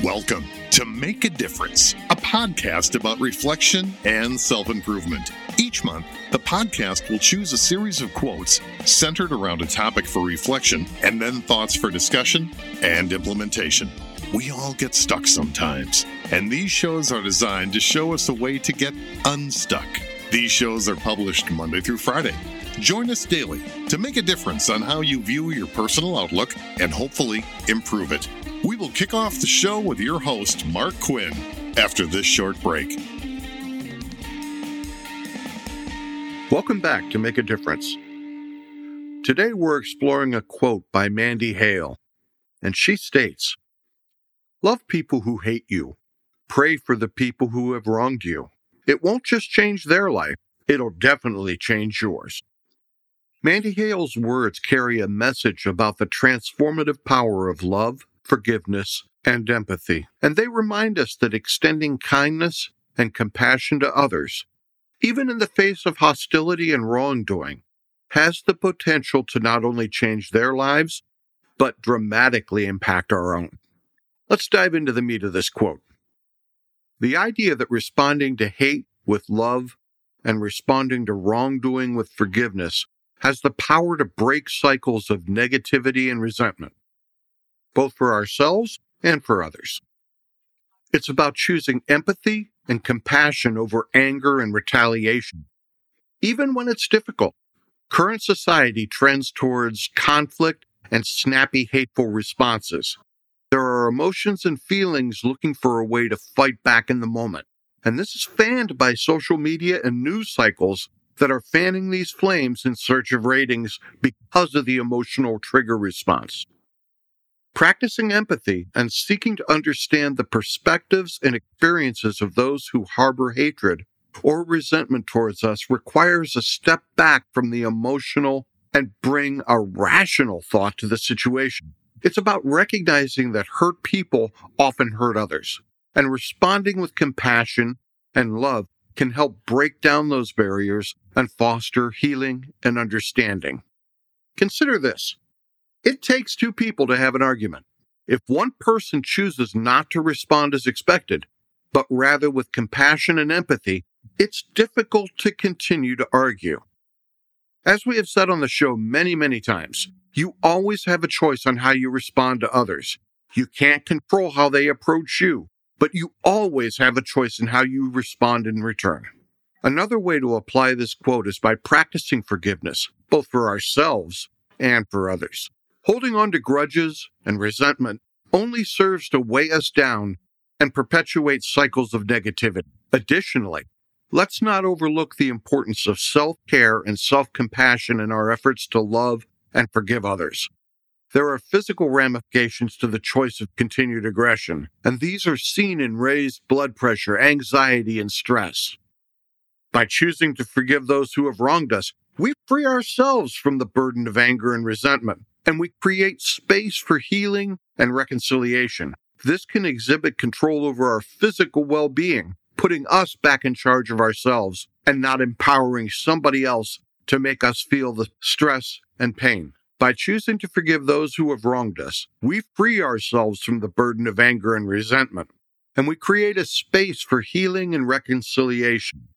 Welcome to Make a Difference, a podcast about reflection and self-improvement. Each month, the podcast will choose a series of quotes centered around a topic for reflection and then thoughts for discussion and implementation. We all get stuck sometimes, and these shows are designed to show us a way to get unstuck. These shows are published Monday through Friday. Join us daily to make a difference on how you view your personal outlook and hopefully improve it. We will kick off the show with your host, Mark Quinn, after this short break. Welcome back to Make a Difference. Today we're exploring a quote by Mandy Hale, and she states, "Love people who hate you. Pray for the people who have wronged you. It won't just change their life, it'll definitely change yours." Mandy Hale's words carry a message about the transformative power of love, forgiveness, and empathy, and they remind us that extending kindness and compassion to others, even in the face of hostility and wrongdoing, has the potential to not only change their lives, but dramatically impact our own. Let's dive into the meat of this quote. The idea that responding to hate with love and responding to wrongdoing with forgiveness has the power to break cycles of negativity and resentment, both for ourselves and for others. It's about choosing empathy and compassion over anger and retaliation. Even when it's difficult, current society trends towards conflict and snappy, hateful responses. There are emotions and feelings looking for a way to fight back in the moment. And this is fanned by social media and news cycles that are fanning these flames in search of ratings because of the emotional trigger response. Practicing empathy and seeking to understand the perspectives and experiences of those who harbor hatred or resentment towards us requires a step back from the emotional and bring a rational thought to the situation. It's about recognizing that hurt people often hurt others, and responding with compassion and love can help break down those barriers and foster healing and understanding. Consider this. It takes two people to have an argument. If one person chooses not to respond as expected, but rather with compassion and empathy, it's difficult to continue to argue. As we have said on the show many times, you always have a choice on how you respond to others. You can't control how they approach you, but you always have a choice in how you respond in return. Another way to apply this quote is by practicing forgiveness, both for ourselves and for others. Holding on to grudges and resentment only serves to weigh us down and perpetuate cycles of negativity. Additionally, let's not overlook the importance of self-care and self-compassion in our efforts to love and forgive others. There are physical ramifications to the choice of continued aggression, and these are seen in raised blood pressure, anxiety, and stress. By choosing to forgive those who have wronged us, we free ourselves from the burden of anger and resentment, and we create space for healing and reconciliation. This can exhibit control over our physical well-being, putting us back in charge of ourselves and not empowering somebody else to make us feel the stress and pain. By choosing to forgive those who have wronged us, we free ourselves from the burden of anger and resentment, and we create a space for healing and reconciliation.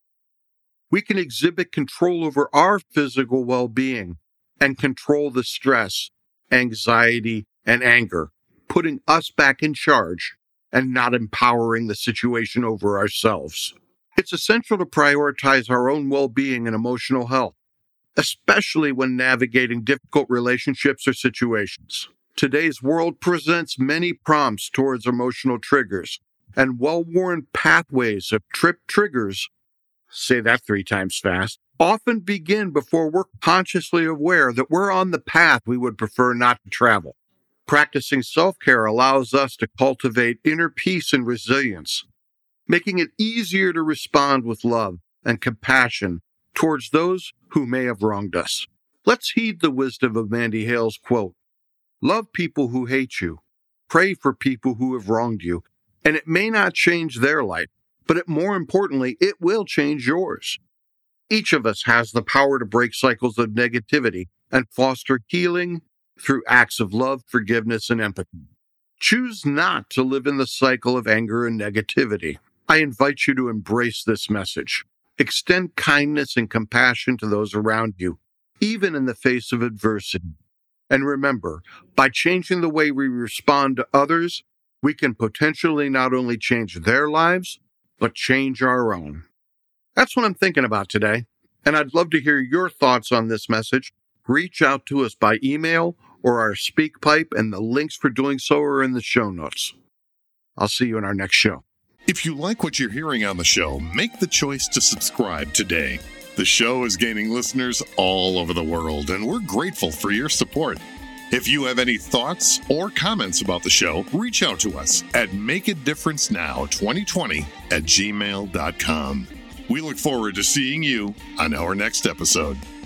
We can exhibit control over our physical well-being and control the stress, anxiety, and anger, putting us back in charge and not empowering the situation over ourselves. It's essential to prioritize our own well-being and emotional health, especially when navigating difficult relationships or situations. Today's world presents many prompts towards emotional triggers, and well-worn pathways of triggers, say that 3 times fast, often begin before we're consciously aware that we're on the path we would prefer not to travel. Practicing self-care allows us to cultivate inner peace and resilience, making it easier to respond with love and compassion towards those who may have wronged us. Let's heed the wisdom of Mandy Hale's quote, "Love people who hate you. Pray for people who have wronged you. And it may not change their life, but more importantly, it will change yours." Each of us has the power to break cycles of negativity and foster healing through acts of love, forgiveness, and empathy. Choose not to live in the cycle of anger and negativity. I invite you to embrace this message. Extend kindness and compassion to those around you, even in the face of adversity. And remember, by changing the way we respond to others, we can potentially not only change their lives, but change our own. That's what I'm thinking about today, and I'd love to hear your thoughts on this message. Reach out to us by email or our SpeakPipe, and the links for doing so are in the show notes. I'll see you in our next show. If you like what you're hearing on the show, make the choice to subscribe today. The show is gaining listeners all over the world, and we're grateful for your support. If you have any thoughts or comments about the show, reach out to us at makeadifferencenow2020@gmail.com. We look forward to seeing you on our next episode.